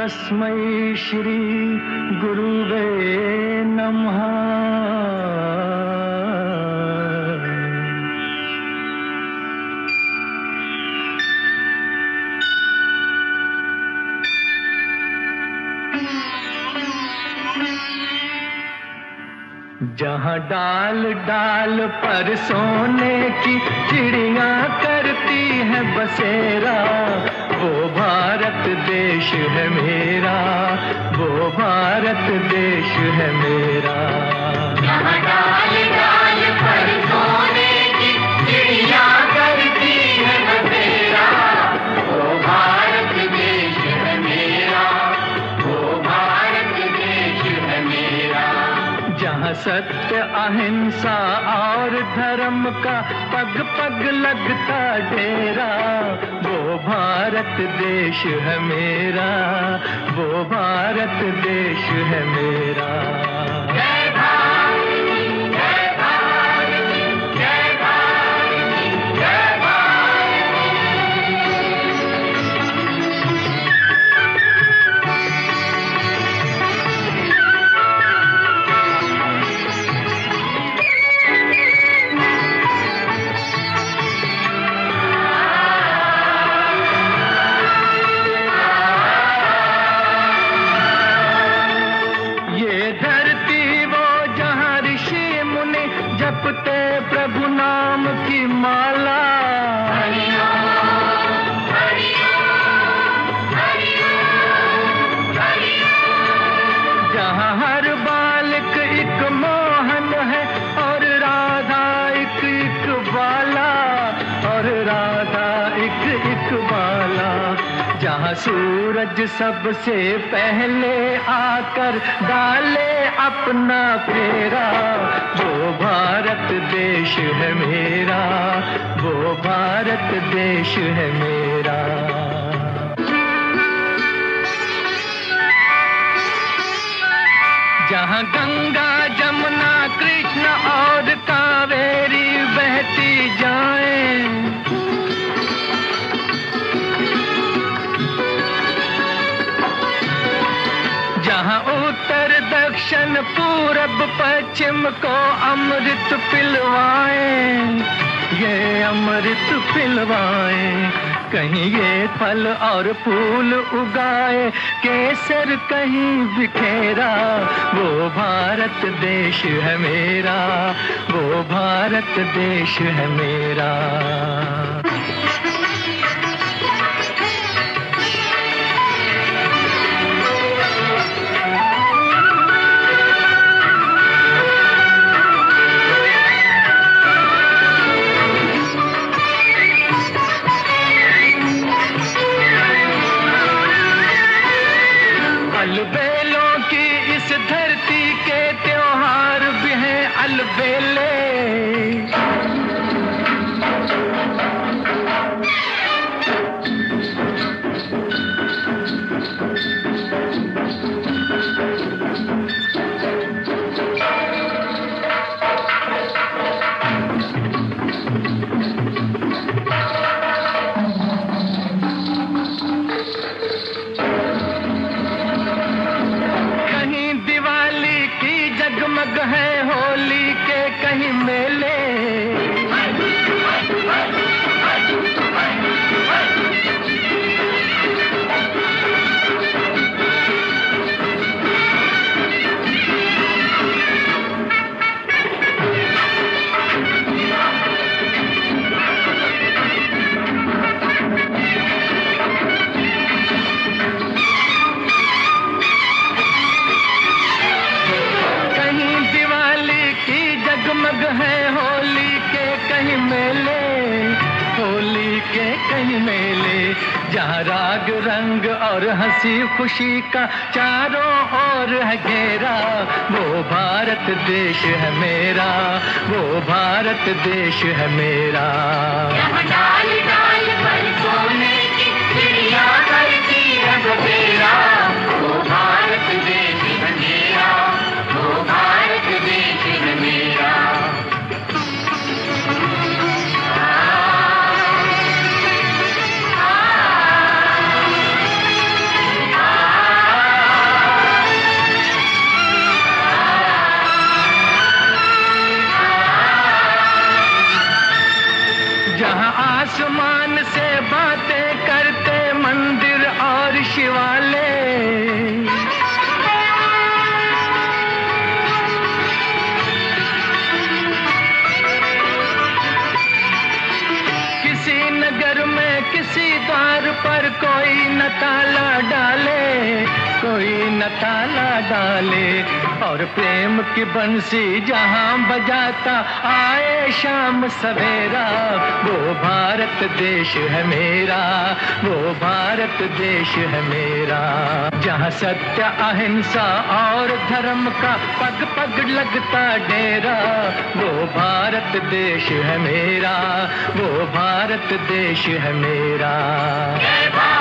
तस्मै श्री गुरुवे नमः। जहाँ डाल डाल पर सोने की चिड़िया करती है बसेरा, वो भारत देश है मेरा, वो भारत देश है मेरा। जहाँ डाल डाल पर सोने की चिड़िया करती है बसेरा, वो भारत देश है मेरा, वो भारत देश है मेरा। जहाँ सत्य अहिंसा और धर्म का पग पग लगता डेरा, वो भारत देश है मेरा, वो भारत देश है मेरा। जय भारत, जय भारत, जय भारत, जय भारत। ये धरती वो जहाँ ऋषि मुनि जपते प्रभु नाम की माला, हरि ओम, हरि ओम, हरि ओम, हरि ओम। जहाँ हर बालक एक मोहन है और राधा एक बाला, और राधा एक बाला। जहाँ सूरज सबसे पहले आकर डाले अपना फेरा, वो भारत देश है मेरा, वो भारत देश है मेरा। जहाँ गंगा जमुना कृष्ण और कावेरी बहती जाएं, जहाँ उत्तर दक्षिण पूरब पश्चिम को अमृत पिलवाएं, ये अमृत पिलवाएं। कहीं ये फल और फूल उगाए, केसर कहीं बिखेरा, वो भारत देश है मेरा, वो भारत देश है मेरा। अलबेलों की इस धरती के त्योहार भी हैं अलबेले, जगमग है होली के कहीं मेले, जगमग है होली के कहीं मेले, होली के कहीं मेले। जहाँ राग रंग और हंसी खुशी का चारों ओर है घेरा, वो भारत देश है मेरा, वो भारत देश है मेरा। जहाँ डाल डाल पर सोने की चिड़िया करती है बसेरा, वो भारत देश है मेरा, वो भारत देश है मेरा। आ, आ, आ, न ताला डाले, और प्रेम की बंसी जहां बजाता आए शाम सवेरा, वो भारत देश है मेरा, वो भारत देश है मेरा। जहां सत्य अहिंसा और धर्म का पग पग लगता डेरा, वो भारत देश है मेरा, वो भारत देश है मेरा। जय भारत